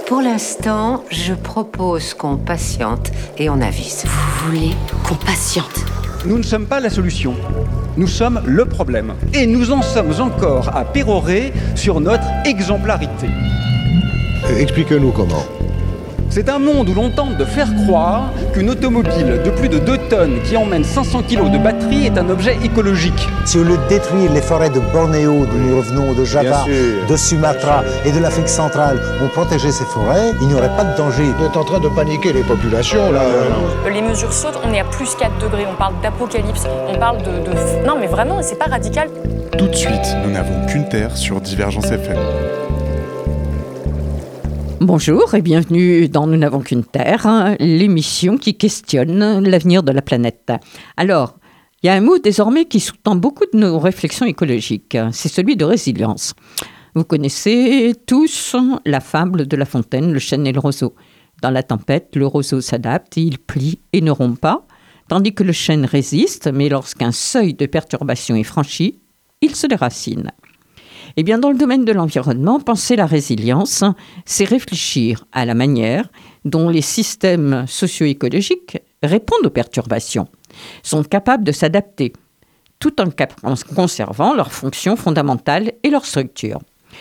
Pour l'instant, je propose qu'on patiente et on avise. Vous voulez qu'on patiente ? Nous ne sommes pas la solution. Nous sommes le problème. Et nous en sommes encore à pérorer sur notre exemplarité. Expliquez-nous comment. C'est un monde où l'on tente de faire croire qu'une automobile de plus de 2 tonnes qui emmène 500 kilos de batterie est un objet écologique. Si au lieu de détruire les forêts de Bornéo, d'où nous revenons, de Java, de Sumatra et de l'Afrique centrale, on protégeait ces forêts, il n'y aurait pas de danger. Vous êtes en train de paniquer les populations, là. Les mesures sautent, on est à plus 4 degrés, on parle d'apocalypse, on parle de... Non mais vraiment, c'est pas radical. Tout de suite, nous n'avons qu'une Terre sur Divergence FM. Bonjour et bienvenue dans Nous n'avons qu'une Terre, l'émission qui questionne l'avenir de la planète. Alors, il y a un mot désormais qui sous-tend beaucoup de nos réflexions écologiques, c'est celui de résilience. Vous connaissez tous la fable de La Fontaine, le chêne et le roseau. Dans la tempête, le roseau s'adapte, il plie et ne rompt pas, tandis que le chêne résiste, mais lorsqu'un seuil de perturbation est franchi, il se déracine. Eh bien, dans le domaine de l'environnement, penser la résilience, c'est réfléchir à la manière dont les systèmes socio-écologiques répondent aux perturbations, sont capables de s'adapter, tout en conservant leurs fonctions fondamentales et leur structure.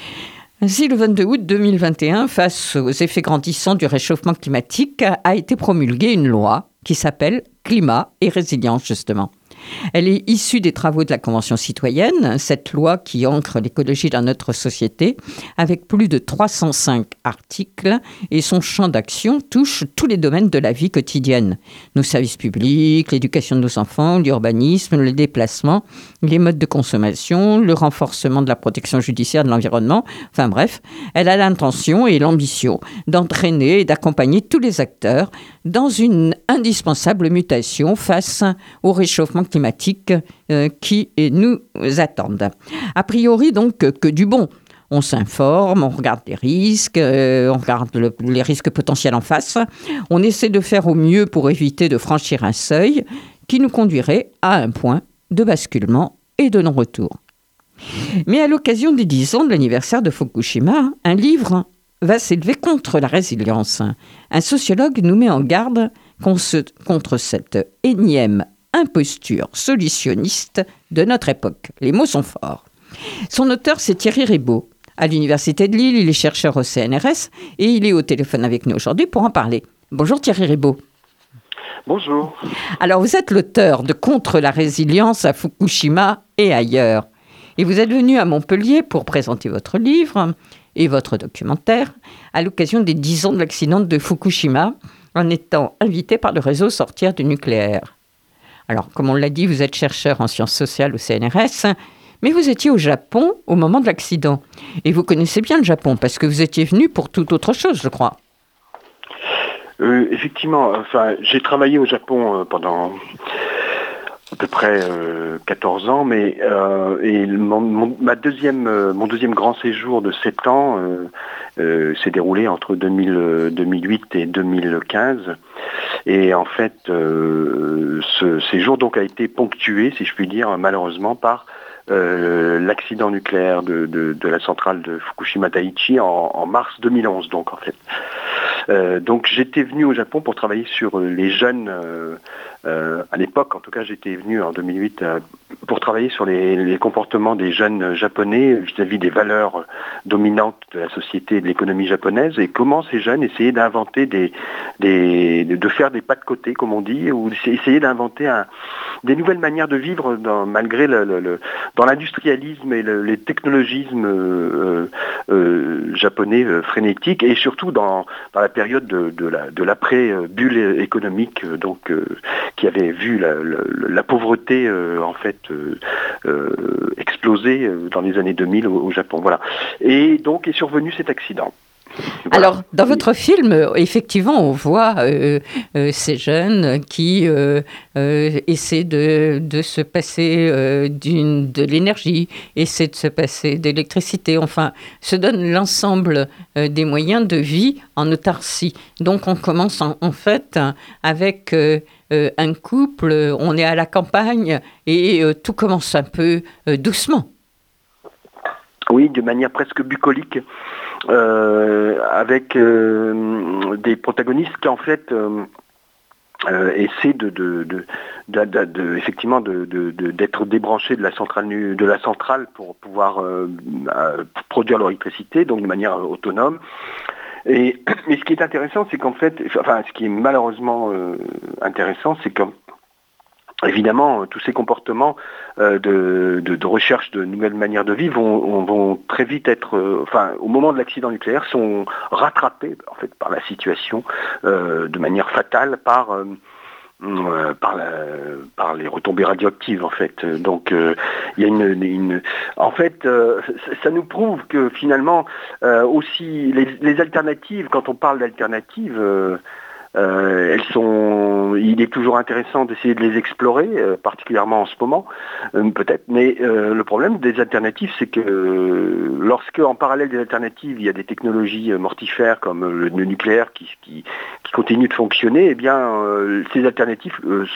Ainsi, le 22 août 2021, face aux effets grandissants du réchauffement climatique, a été promulguée une loi qui s'appelle Climat et résilience, justement. Elle est issue des travaux de la Convention citoyenne, cette loi qui ancre l'écologie dans notre société, avec plus de 305 articles, et son champ d'action touche tous les domaines de la vie quotidienne. Nos services publics, l'éducation de nos enfants, l'urbanisme, le déplacement, les modes de consommation, le renforcement de la protection judiciaire de l'environnement. Enfin bref, elle a l'intention et l'ambition d'entraîner et d'accompagner tous les acteurs dans une indispensable mutation face au réchauffement climatique qui nous attendent. A priori, donc, que du bon. On s'informe, on regarde les risques, on regarde les risques potentiels en face. On essaie de faire au mieux pour éviter de franchir un seuil qui nous conduirait à un point de basculement et de non-retour. Mais à l'occasion des 10 ans de l'anniversaire de Fukushima, un livre va s'élever contre la résilience. Un sociologue nous met en garde contre cette énième imposture solutionniste de notre époque. Les mots sont forts. Son auteur, c'est Thierry Ribaud. À l'Université de Lille, il est chercheur au CNRS et il est au téléphone avec nous aujourd'hui pour en parler. Bonjour Thierry Ribaud. Bonjour. Alors, vous êtes l'auteur de Contre la résilience à Fukushima et ailleurs. Et vous êtes venu à Montpellier pour présenter votre livre et votre documentaire à l'occasion des 10 ans de l'accident de Fukushima, en étant invité par le réseau Sortir du nucléaire. Alors, comme on l'a dit, vous êtes chercheur en sciences sociales au CNRS, mais vous étiez au Japon au moment de l'accident. Et vous connaissez bien le Japon, parce que vous étiez venu pour toute autre chose, je crois. Effectivement, j'ai travaillé au Japon pendant à peu près 14 ans, mais mon deuxième grand séjour de 7 ans s'est déroulé entre 2008 et 2015. Et en fait, ce séjour donc a été ponctué, si je puis dire, malheureusement, par l'accident nucléaire de la centrale de Fukushima Daiichi en mars 2011, donc en fait. Donc j'étais venu au Japon pour travailler sur les jeunes, à l'époque en tout cas j'étais venu en 2008 pour travailler sur les comportements des jeunes japonais vis-à-vis des valeurs dominantes de la société et de l'économie japonaise, et comment ces jeunes essayaient d'inventer de faire des pas de côté comme on dit, ou essayer d'inventer des nouvelles manières de vivre malgré dans l'industrialisme et les technologismes japonais frénétiques, et surtout dans la période de l'après-bulle économique, qui avait vu la pauvreté en fait exploser dans les années 2000 au Japon. Voilà. Et donc est survenu cet accident. Voilà. Alors, dans votre film, effectivement, on voit ces jeunes qui essaient de se passer de l'énergie, essaient de se passer d'électricité, enfin, se donnent l'ensemble des moyens de vie en autarcie. Donc, on commence en fait avec un couple, on est à la campagne et tout commence un peu doucement. Oui, de manière presque bucolique. avec des protagonistes qui en fait essaient effectivement d'être débranchés de la centrale pour pouvoir produire leur électricité, donc de manière autonome. Mais ce qui est intéressant, c'est qu'en fait, ce qui est malheureusement intéressant, c'est que évidemment, tous ces comportements de recherche de nouvelles manières de vivre vont très vite être, au moment de l'accident nucléaire, sont rattrapés en fait par la situation de manière fatale par les retombées radioactives en fait. Donc il y a en fait ça nous prouve que finalement aussi les alternatives, quand on parle d'alternatives, il est toujours intéressant d'essayer de les explorer, particulièrement en ce moment, peut-être. Mais le problème des alternatives, c'est que lorsque, en parallèle des alternatives, il y a des technologies mortifères comme le nucléaire qui continuent de fonctionner, eh bien, ces alternatives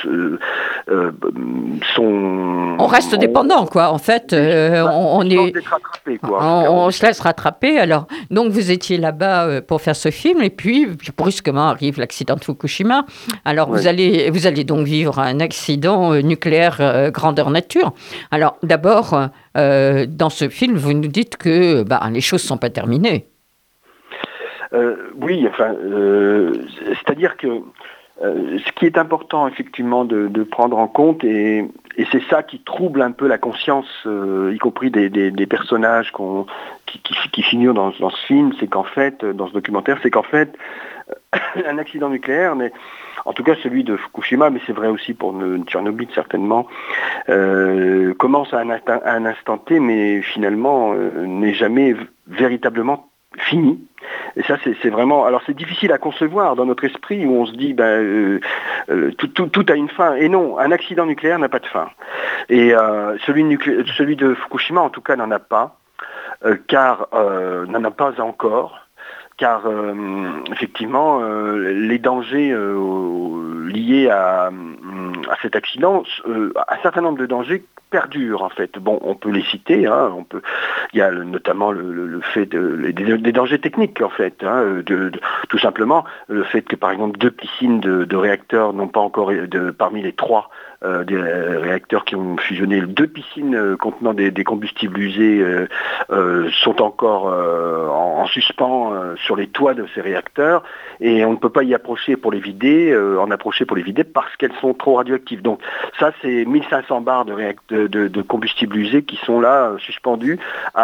sont... On reste dépendant, quoi. En fait, on se laisse rattraper. Alors, donc, vous étiez là-bas pour faire ce film, et puis brusquement arrive l'accident de Fukushima. Alors, vous allez donc vivre un accident nucléaire grandeur nature. Alors, d'abord, dans ce film, vous nous dites que les choses ne sont pas terminées. Oui, c'est-à-dire que ce qui est important, effectivement, de prendre en compte, et c'est ça qui trouble un peu la conscience, y compris des personnages qui figurent dans ce film, c'est qu'en fait, dans ce documentaire, c'est qu'en fait, un accident nucléaire, mais en tout cas celui de Fukushima, mais c'est vrai aussi pour Tchernobyl certainement, commence à un instant T, mais finalement n'est jamais véritablement fini. Et ça, c'est vraiment... Alors, c'est difficile à concevoir dans notre esprit où on se dit, tout a une fin. Et non, un accident nucléaire n'a pas de fin. Et celui de Fukushima, en tout cas, n'en a pas, car n'en a pas encore. Car effectivement, les dangers liés à cet accident, un certain nombre de dangers perdurent en fait. Bon, on peut les citer, il y a notamment le fait des dangers techniques en fait, tout simplement le fait que par exemple 2 piscines de réacteurs n'ont pas encore, parmi les 3 des réacteurs qui ont fusionné, 2 piscines contenant des combustibles usés sont encore en suspens sur les toits de ces réacteurs, et on ne peut pas y approcher pour les vider, parce qu'elles sont trop radioactives. Donc ça, c'est 1500 barres de combustible usé qui sont là suspendus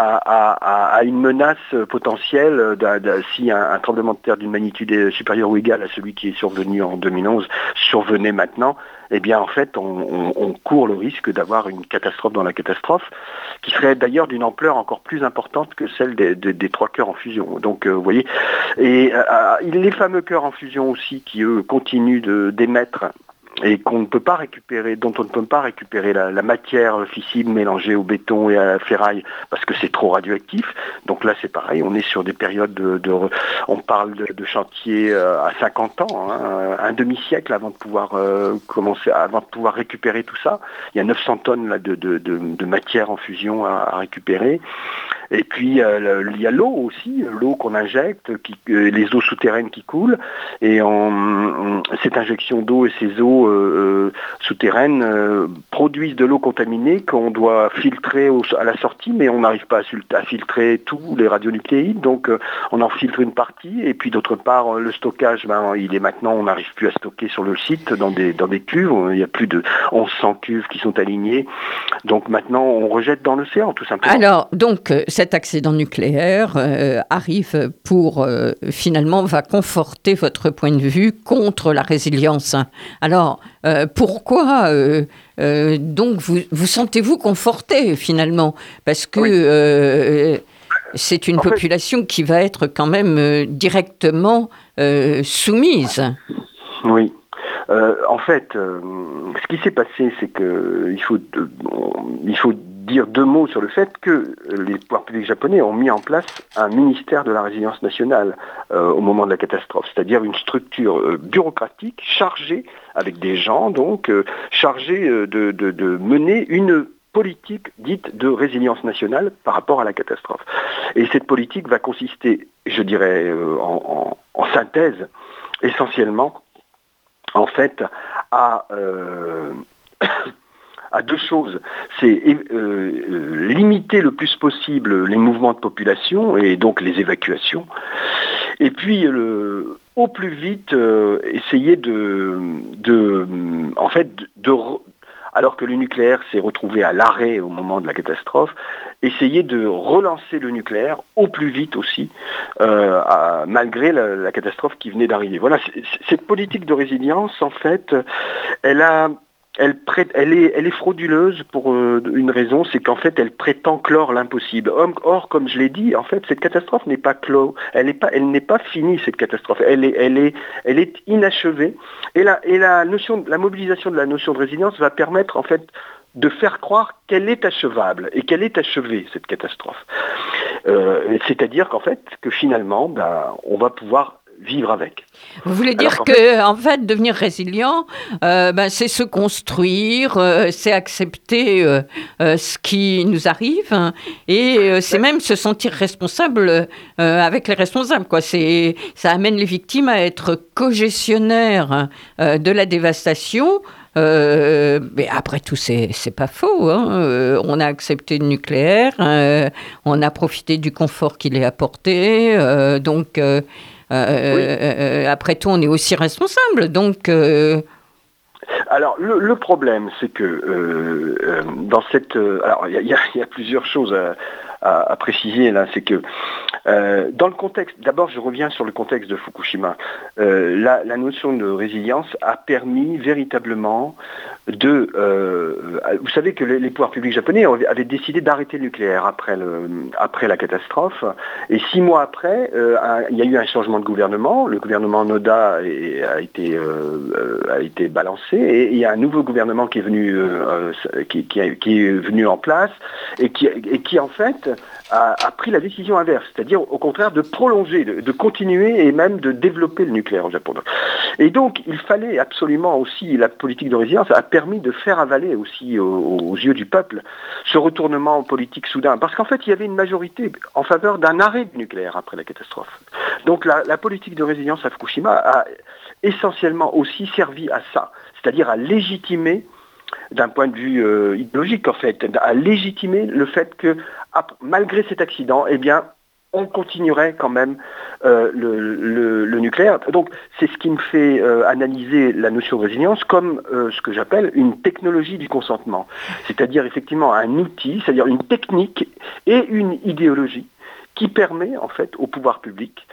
à une menace potentielle si un tremblement de terre d'une magnitude supérieure ou égale à celui qui est survenu en 2011 survenait maintenant. Eh bien, en fait, on court le risque d'avoir une catastrophe dans la catastrophe, qui serait d'ailleurs d'une ampleur encore plus importante que celle des 3 cœurs en fusion. Donc, vous voyez, et les fameux cœurs en fusion aussi, qui eux continuent d'émettre et qu'on ne peut pas récupérer, dont on ne peut pas récupérer la matière fissile mélangée au béton et à la ferraille parce que c'est trop radioactif. Donc là c'est pareil, on est sur des périodes on parle de chantier à 50 ans, un demi-siècle avant de pouvoir avant de pouvoir récupérer tout ça. Il y a 900 tonnes là, de matière en fusion à récupérer. Et puis il y a l'eau aussi, l'eau qu'on injecte, les eaux souterraines qui coulent, et cette injection d'eau et ces eaux souterraines produisent de l'eau contaminée qu'on doit filtrer à la sortie, mais on n'arrive pas à filtrer tous les radionucléides, donc on en filtre une partie, et puis d'autre part le stockage, on n'arrive plus à stocker sur le site dans des cuves, il y a plus de 1100 cuves qui sont alignées, donc maintenant on rejette dans l'océan tout simplement. Alors donc cet accident nucléaire arrive pour finalement va conforter votre point de vue contre la résilience. Alors pourquoi donc vous sentez-vous conforté finalement, parce que c'est une population qui va être quand même directement soumise. Oui. En fait, ce qui s'est passé, c'est que il faut dire 2 mots sur le fait que les pouvoirs publics japonais ont mis en place un ministère de la résilience nationale au moment de la catastrophe, c'est-à-dire une structure bureaucratique chargée, avec des gens donc, chargés de mener une politique dite de résilience nationale par rapport à la catastrophe. Et cette politique va consister, je dirais, en synthèse, essentiellement, en fait, à deux choses. C'est limiter le plus possible les mouvements de population et donc les évacuations. Et puis, au plus vite, essayer alors que le nucléaire s'est retrouvé à l'arrêt au moment de la catastrophe, essayer de relancer le nucléaire au plus vite aussi, malgré la catastrophe qui venait d'arriver. Voilà, cette politique de résilience, en fait, elle est frauduleuse pour une raison, c'est qu'en fait elle prétend clore l'impossible. Or, comme je l'ai dit, en fait cette catastrophe n'est pas close, elle n'est pas finie cette catastrophe, elle est inachevée. Et la mobilisation de la notion de résilience va permettre en fait de faire croire qu'elle est achevable et qu'elle est achevée cette catastrophe. C'est-à-dire qu'en fait que finalement, on va pouvoir vivre avec. Vous voulez dire que, en fait, devenir résilient, c'est se construire, c'est accepter ce qui nous arrive, hein, et c'est même se sentir responsable avec les responsables, quoi. Ça amène les victimes à être co-gestionnaires de la dévastation. Mais après tout, c'est pas faux. Hein. On a accepté le nucléaire, on a profité du confort qu'il est apporté, donc. Après tout, on est aussi responsable, donc... Alors, le problème, c'est que dans cette... alors, il y a plusieurs choses à préciser, là. C'est que, dans le contexte... D'abord, je reviens sur le contexte de Fukushima. La notion de résilience a permis véritablement de... vous savez que les pouvoirs publics japonais avaient décidé d'arrêter le nucléaire après la catastrophe. Et 6 mois après, il y a eu un changement de gouvernement. Le gouvernement Noda a été balancé. Et il y a un nouveau gouvernement qui est venu, qui est venu en place et qui en fait a pris la décision inverse, c'est-à-dire au contraire de prolonger, de continuer et même de développer le nucléaire au Japon. Et donc il fallait absolument aussi, la politique de résilience a permis de faire avaler aussi aux yeux du peuple ce retournement politique soudain, parce qu'en fait il y avait une majorité en faveur d'un arrêt du nucléaire après la catastrophe. Donc la politique de résilience à Fukushima a essentiellement aussi servi à ça, c'est-à-dire à légitimer, d'un point de vue idéologique en fait, à légitimer le fait que malgré cet accident, eh bien, on continuerait quand même le nucléaire. Donc c'est ce qui me fait analyser la notion de résilience comme ce que j'appelle une technologie du consentement, c'est-à-dire effectivement un outil, c'est-à-dire une technique et une idéologie qui permet en fait au pouvoir public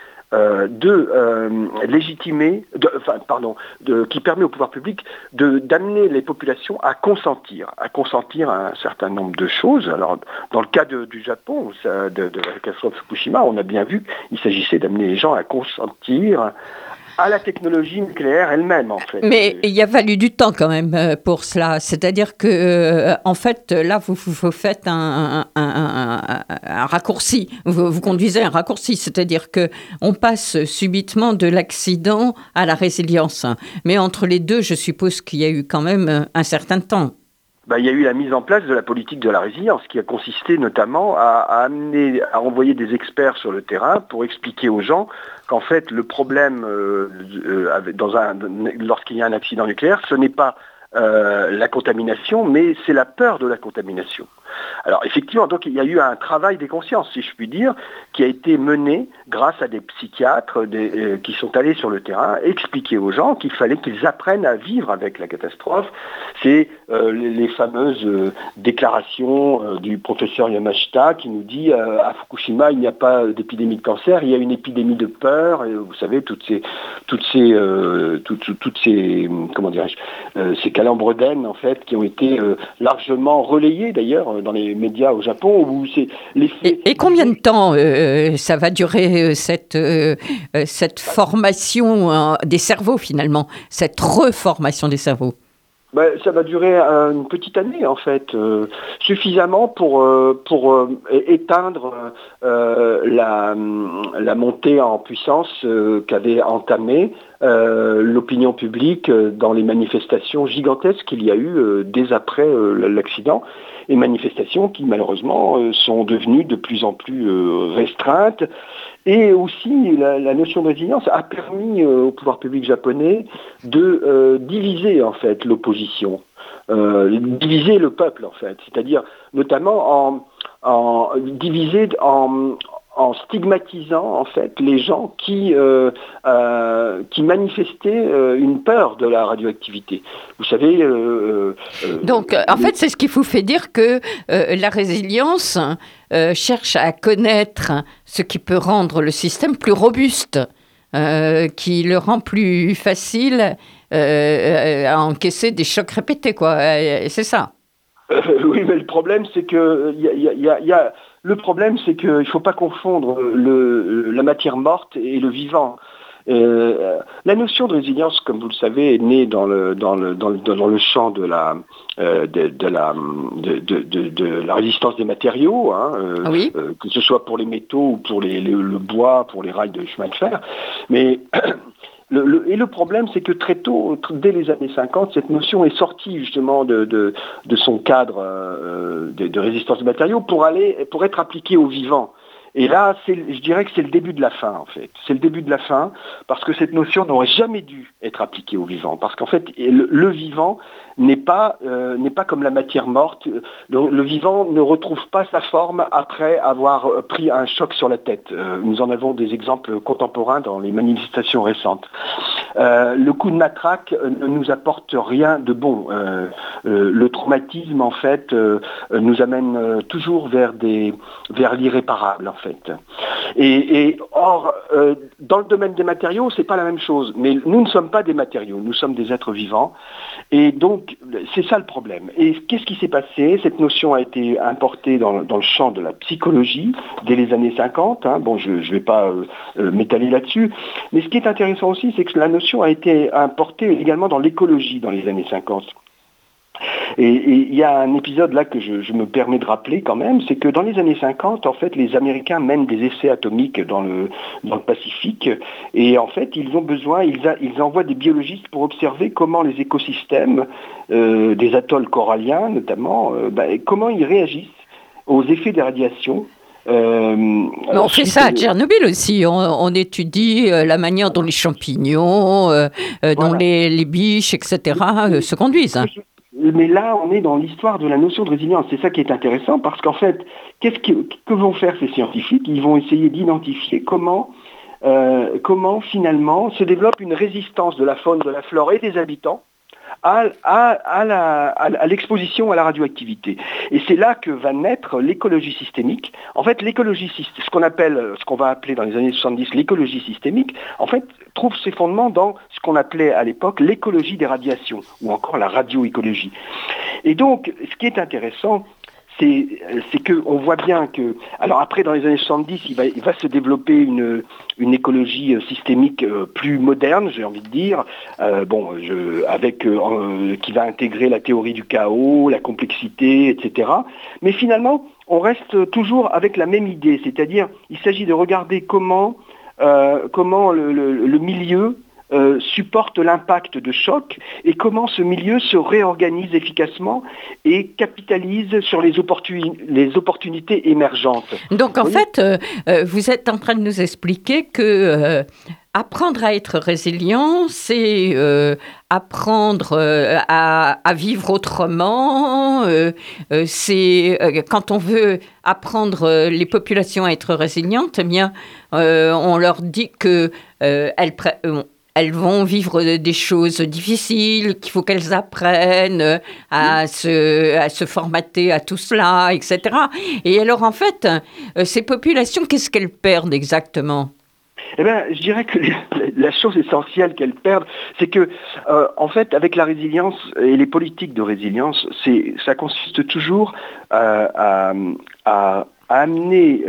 qui permet au pouvoir public d'amener les populations à consentir à un certain nombre de choses. Alors, dans le cas du Japon, de la catastrophe Fukushima, on a bien vu qu'il s'agissait d'amener les gens à consentir à la technologie nucléaire elle-même, en fait. Mais il a fallu du temps quand même pour cela. C'est-à-dire que, en fait, là, vous faites un raccourci. Vous conduisez un raccourci. C'est-à-dire qu'on passe subitement de l'accident à la résilience. Mais entre les deux, je suppose qu'il y a eu quand même un certain temps. Il y a eu la mise en place de la politique de la résilience qui a consisté notamment à envoyer des experts sur le terrain pour expliquer aux gens qu'en fait le problème lorsqu'il y a un accident nucléaire, ce n'est pas la contamination, mais c'est la peur de la contamination. Alors effectivement, donc il y a eu un travail des consciences, si je puis dire, qui a été mené grâce à des psychiatres qui sont allés sur le terrain expliquer aux gens qu'il fallait qu'ils apprennent à vivre avec la catastrophe. C'est les fameuses déclarations du professeur Yamashita qui nous dit à Fukushima il n'y a pas d'épidémie de cancer, il y a une épidémie de peur. Et vous savez toutes ces comment dirais-je, ces calembres d'aine en fait qui ont été largement relayées d'ailleurs dans les médias au Japon où c'est l'effet... Et combien de temps ça va durer cette formation des cerveaux finalement, cette reformation des cerveaux? Ça va durer une petite année en fait, suffisamment pour éteindre la montée en puissance qu'avait entamée l'opinion publique dans les manifestations gigantesques qu'il y a eu dès après l'accident, et manifestations qui malheureusement sont devenues de plus en plus restreintes. Et aussi, la notion de résilience a permis au pouvoir public japonais de diviser en fait l'opposition, diviser le peuple en fait, c'est-à-dire notamment diviser en stigmatisant en fait les gens qui manifestaient une peur de la radioactivité. Vous savez. Donc, en fait, c'est ce qui vous fait dire que la résilience cherche à connaître ce qui peut rendre le système plus robuste, qui le rend plus facile à encaisser des chocs répétés, quoi. C'est ça. Oui, mais le problème, c'est que le problème, c'est qu'il ne faut pas confondre la matière morte et le vivant. La notion de résilience, comme vous le savez, est née dans le champ de la résistance des matériaux, oui. Que ce soit pour les métaux ou pour le bois, pour les rails de chemin de fer. Mais le problème, c'est que très tôt, dès les années 50, cette notion est sortie justement de son cadre de résistance des matériaux pour être appliquée au vivant. Et là, je dirais que c'est le début de la fin, en fait. C'est le début de la fin, parce que cette notion n'aurait jamais dû être appliquée au vivant. Parce qu'en fait, le vivant n'est pas comme la matière morte. Le vivant ne retrouve pas sa forme après avoir pris un choc sur la tête. Nous en avons des exemples contemporains dans les manifestations récentes. Le coup de matraque ne nous apporte rien de bon. Le traumatisme, en fait, nous amène toujours vers l'irréparable, en fait. Et or, dans le domaine des matériaux, c'est pas la même chose. Mais nous ne sommes pas des matériaux, nous sommes des êtres vivants. Et donc, c'est ça le problème. Et qu'est-ce qui s'est passé? Cette notion a été importée dans le champ de la psychologie dès les années 50. Bon, je ne vais pas m'étaler là-dessus. Mais ce qui est intéressant aussi, c'est que la notion a été importée également dans l'écologie dans les années 50. Et il y a un épisode là que je me permets de rappeler quand même, c'est que dans les années 50, en fait, les Américains mènent des essais atomiques dans le Pacifique, et en fait, ils envoient des biologistes pour observer comment les écosystèmes des atolls coralliens, notamment, comment ils réagissent aux effets des radiations. On fait ça à Tchernobyl aussi. On étudie la manière dont les champignons, dont les biches, etc., se conduisent. Mais là, on est dans l'histoire de la notion de résilience. C'est ça qui est intéressant, parce qu'en fait, que vont faire ces scientifiques? Ils vont essayer d'identifier comment finalement se développe une résistance de la faune, de la flore et des habitants à l'exposition à la radioactivité. Et c'est là que va naître l'écologie systémique. En fait, ce qu'on va appeler dans les années 70 l'écologie systémique, en fait, trouve ses fondements dans ce qu'on appelait à l'époque l'écologie des radiations, ou encore la radioécologie. Et donc, ce qui est intéressant, c'est qu'on voit bien que... Alors après, dans les années 70, il va se développer une écologie systémique plus moderne, j'ai envie de dire, qui va intégrer la théorie du chaos, la complexité, etc. Mais finalement, on reste toujours avec la même idée, c'est-à-dire il s'agit de regarder comment le milieu supporte l'impact de choc et comment ce milieu se réorganise efficacement et capitalise sur les opportunités émergentes. Donc en fait, vous êtes en train de nous expliquer que apprendre à être résilient, c'est apprendre à vivre autrement. C'est quand on veut apprendre les populations à être résilientes, eh bien, on leur dit que elles vont vivre des choses difficiles, qu'il faut qu'elles apprennent à se formater à tout cela, etc. Et alors, en fait, ces populations, qu'est-ce qu'elles perdent exactement ? Eh bien, je dirais que la chose essentielle qu'elles perdent, c'est que, en fait, avec la résilience et les politiques de résilience, ça consiste toujours à à amener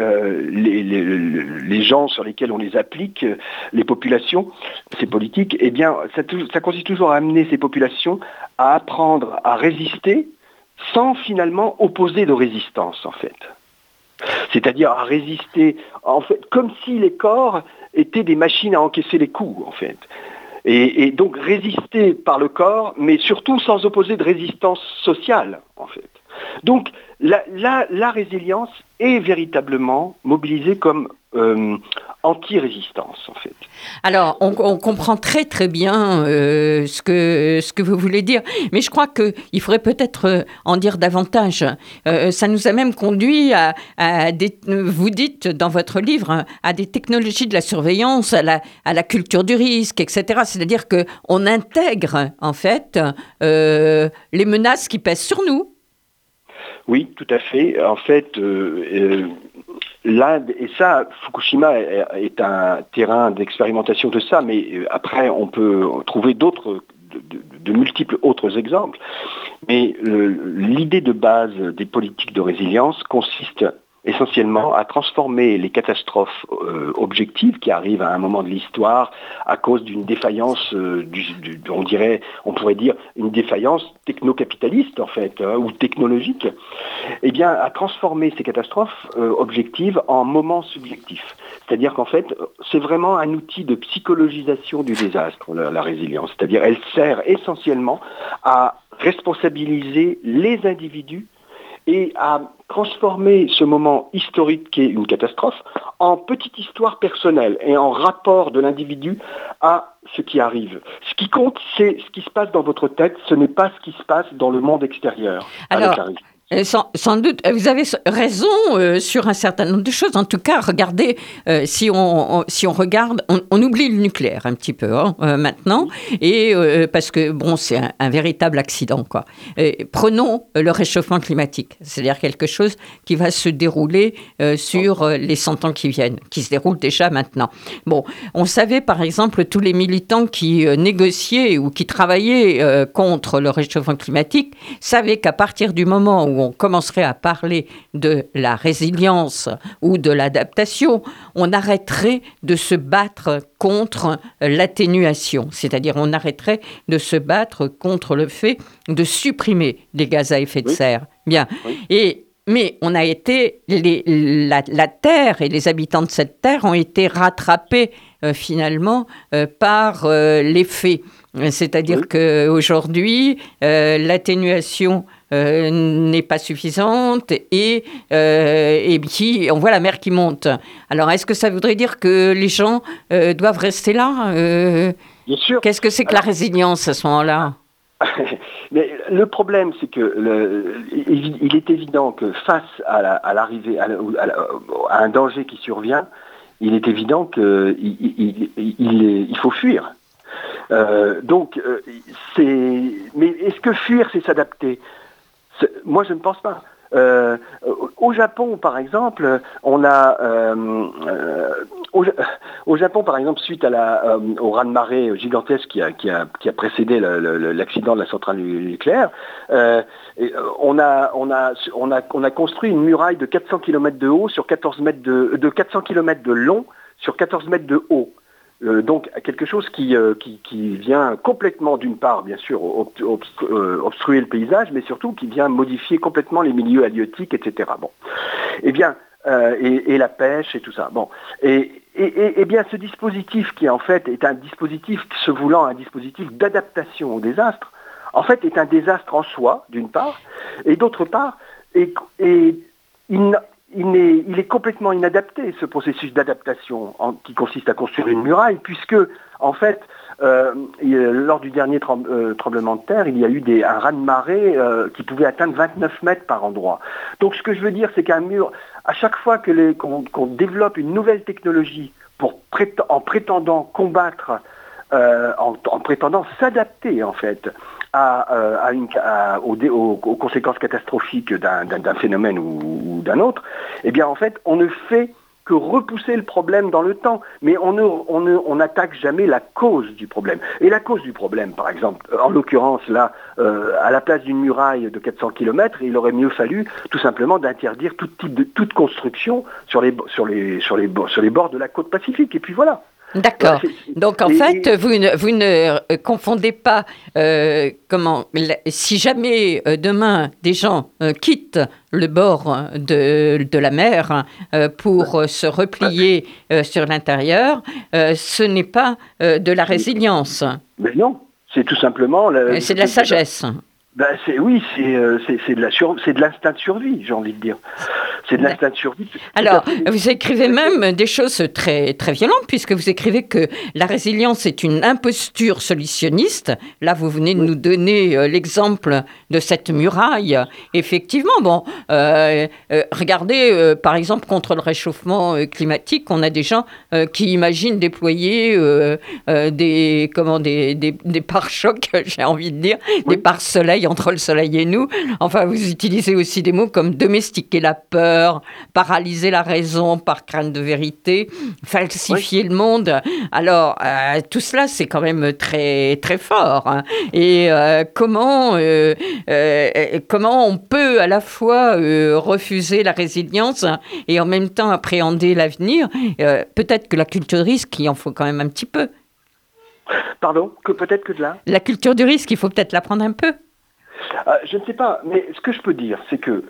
les gens sur lesquels on les applique, les populations, ces politiques, eh bien, ça consiste toujours à amener ces populations à apprendre à résister sans finalement opposer de résistance, en fait. C'est-à-dire à résister, en fait, comme si les corps étaient des machines à encaisser les coups, en fait. Et donc résister par le corps, mais surtout sans opposer de résistance sociale, en fait. Donc la résilience est véritablement mobilisée comme anti-résistance, en fait. Alors, on comprend très très bien ce que vous voulez dire, mais je crois qu'il faudrait peut-être en dire davantage. Ça nous a même conduit vous dites dans votre livre, à des technologies de la surveillance, à la culture du risque, etc. C'est-à-dire qu'on intègre, en fait, les menaces qui pèsent sur nous. Oui, tout à fait. En fait, l'Inde, et ça, Fukushima est un terrain d'expérimentation de ça, mais après, on peut trouver de multiples autres exemples. Mais l'idée de base des politiques de résilience consiste essentiellement à transformer les catastrophes objectives qui arrivent à un moment de l'histoire à cause d'une défaillance, on pourrait dire une défaillance techno-capitaliste en fait, ou technologique, eh bien à transformer ces catastrophes objectives en moments subjectifs. C'est-à-dire qu'en fait, c'est vraiment un outil de psychologisation du désastre, la résilience. C'est-à-dire elle sert essentiellement à responsabiliser les individus et à transformer ce moment historique qui est une catastrophe en petite histoire personnelle et en rapport de l'individu à ce qui arrive. Ce qui compte, c'est ce qui se passe dans votre tête, ce n'est pas ce qui se passe dans le monde extérieur. Alors, sans doute, vous avez raison sur un certain nombre de choses. En tout cas, regardez, si on regarde, on oublie le nucléaire un petit peu maintenant, et parce que bon, c'est un véritable accident, quoi. Prenons le réchauffement climatique, c'est-à-dire quelque chose qui va se dérouler sur les 100 ans qui viennent, qui se déroule déjà maintenant. Bon, on savait par exemple tous les militants qui négociaient ou qui travaillaient contre le réchauffement climatique savaient qu'à partir du moment où on commencerait à parler de la résilience ou de l'adaptation, on arrêterait de se battre contre l'atténuation, c'est-à-dire on arrêterait de se battre contre le fait de supprimer les gaz à effet de serre. Bien. Oui. Mais on a été, la Terre et les habitants de cette Terre ont été rattrapés finalement par les faits. C'est-à-dire qu'aujourd'hui, l'atténuation n'est pas suffisante et puis on voit la mer qui monte. Alors, est-ce que ça voudrait dire que les gens doivent rester là Bien sûr. Qu'est-ce que c'est que la résilience à ce moment-là? Mais le problème, c'est que il est évident que face à l'arrivée, à un danger qui survient, il est évident qu'il faut fuir. Mais est-ce que fuir, c'est s'adapter? Moi, je ne pense pas. Au Japon, par exemple, on a au Japon, par exemple, suite au raz-de-marée gigantesque qui a précédé l'accident de la centrale nucléaire, on a construit une muraille de 400 km de haut sur 14 mètres de 400 km de long sur 14 mètres de haut. Donc quelque chose qui vient complètement, d'une part, bien sûr, obstruer le paysage, mais surtout qui vient modifier complètement les milieux halieutiques, etc. Bon, eh bien, et la pêche et tout ça. Bon, et bien, ce dispositif qui en fait est un dispositif se voulant un dispositif d'adaptation au désastre, en fait, est un désastre en soi, d'une part, et d'autre part, il est complètement inadapté, ce processus d'adaptation qui consiste à construire une muraille, puisque, en fait, lors du dernier tremblement de terre, il y a eu un raz-de-marée qui pouvait atteindre 29 mètres par endroit. Donc, ce que je veux dire, c'est qu'un mur, à chaque fois qu'on développe une nouvelle technologie en prétendant combattre, en prétendant s'adapter, en fait, aux conséquences catastrophiques d'un phénomène ou d'un autre, eh bien en fait on ne fait que repousser le problème dans le temps. Mais on n'attaque jamais la cause du problème. Et la cause du problème, par exemple, en l'occurrence là, à la place d'une muraille de 400 km, il aurait mieux fallu tout simplement d'interdire toute construction sur les bords de la côte Pacifique. Et puis voilà. D'accord. Donc en fait, vous ne confondez pas si jamais demain des gens quittent le bord de la mer pour se replier sur l'intérieur, ce n'est pas de la résilience. Mais non, c'est tout simplement... c'est de la sagesse. C'est de l'instinct de survie, j'ai envie de dire. C'est de l'instinct de survie. Alors, vous écrivez même des choses très, très violentes, puisque vous écrivez que la résilience est une imposture solutionniste. Là, vous venez de nous donner l'exemple de cette muraille. Effectivement, regardez, par exemple, contre le réchauffement climatique, on a des gens qui imaginent déployer des pare-chocs, j'ai envie de dire, des pare-soleil entre le soleil et nous. Enfin, vous utilisez aussi des mots comme domestiquer la peur, paralyser la raison par crainte de vérité, falsifier le monde. Alors, tout cela, c'est quand même très, très fort. Hein. Et comment on peut à la fois refuser la résilience et en même temps appréhender l'avenir? Peut-être que la culture de risque, il en faut quand même un petit peu. Pardon, peut-être que de là. La culture du risque, il faut peut-être l'apprendre un peu. Je ne sais pas, mais ce que je peux dire, c'est que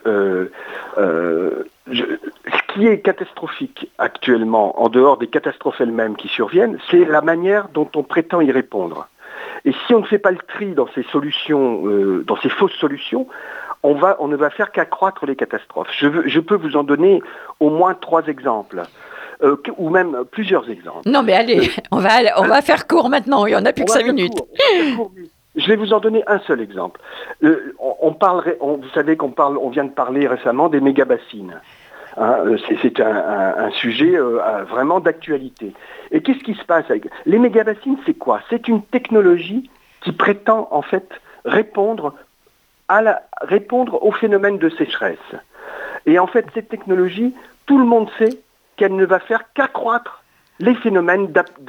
ce qui est catastrophique actuellement, en dehors des catastrophes elles-mêmes qui surviennent, c'est la manière dont on prétend y répondre. Et si on ne fait pas le tri dans ces solutions, dans ces fausses solutions, on ne va faire qu'accroître les catastrophes. Je peux vous en donner au moins 3 exemples. Ou même plusieurs exemples. Non mais allez, on va faire court maintenant, il n'y en a plus que 5 minutes. Je vais vous en donner un seul exemple. Vous savez on vient de parler récemment des méga-bassines. Hein, c'est un sujet vraiment d'actualité. Et qu'est-ce qui se passe avec les méga-bassines? C'est quoi? C'est une technologie qui prétend en fait répondre au phénomène de sécheresse. Et en fait, cette technologie, tout le monde sait qu'elle ne va faire qu'accroître les phénomènes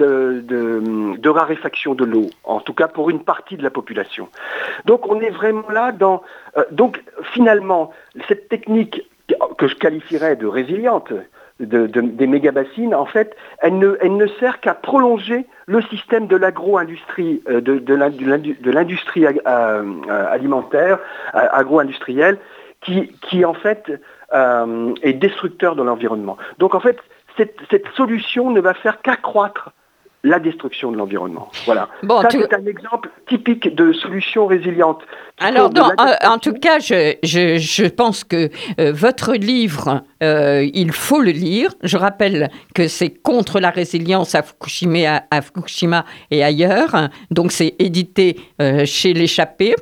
de raréfaction de l'eau, en tout cas pour une partie de la population. Donc on est vraiment là dans... donc finalement, cette technique que je qualifierais de résiliente, des méga-bassines, en fait, elle ne sert qu'à prolonger le système de l'agro-industrie, de l'industrie alimentaire, agro-industrielle, qui en fait est destructeur de l'environnement. Donc en fait, cette solution ne va faire qu'accroître la destruction de l'environnement. Voilà. Bon, ça, c'est un exemple typique de solution résiliente. Alors, en tout cas, je pense que votre livre, il faut le lire. Je rappelle que c'est contre la résilience à Fukushima et ailleurs. Donc, c'est édité chez l'Échappée.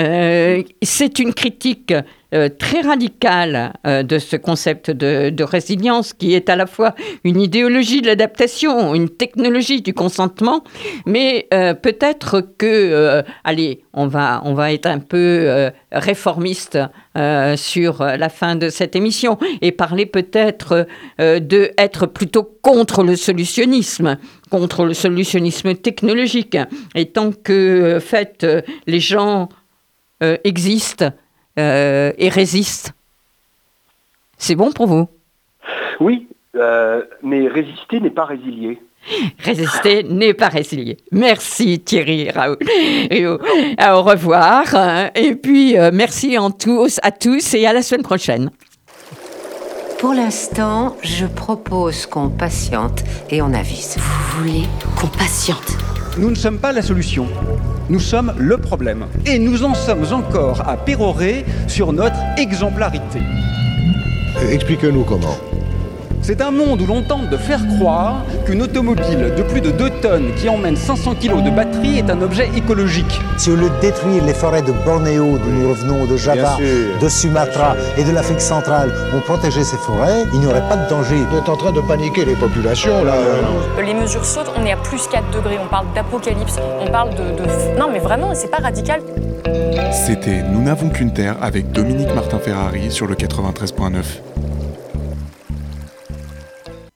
C'est une critique très radicale de ce concept de résilience qui est à la fois une idéologie de l'adaptation, une technologie du consentement, mais peut-être que, allez, on va être un peu réformiste sur la fin de cette émission et parler peut-être d'être plutôt contre le solutionnisme technologique. Et tant que, les gens existent, et résiste. C'est bon pour vous? Oui, mais résister n'est pas résilier. Résister n'est pas résilier. Merci Thierry Raoult. Au revoir. Et puis, merci à tous et à la semaine prochaine. Pour l'instant, je propose qu'on patiente et on avise. Vous voulez qu'on patiente? Nous ne sommes pas la solution. Nous sommes le problème. Et nous en sommes encore à pérorer sur notre exemplarité. Expliquez-nous comment. C'est un monde où l'on tente de faire croire qu'une automobile de plus de 2 tonnes qui emmène 500 kilos de batterie est un objet écologique. Si au lieu de détruire les forêts de Bornéo, d'où nous revenons, de Java, de Sumatra et de l'Afrique centrale, on protégeait ces forêts, il n'y aurait pas de danger. Vous êtes en train de paniquer les populations, là. Les mesures sautent, on est à plus 4 degrés, on parle d'apocalypse, on parle de... Non mais vraiment, c'est pas radical. C'était Nous n'avons qu'une terre avec Dominique Martin-Ferrari sur le 93.9.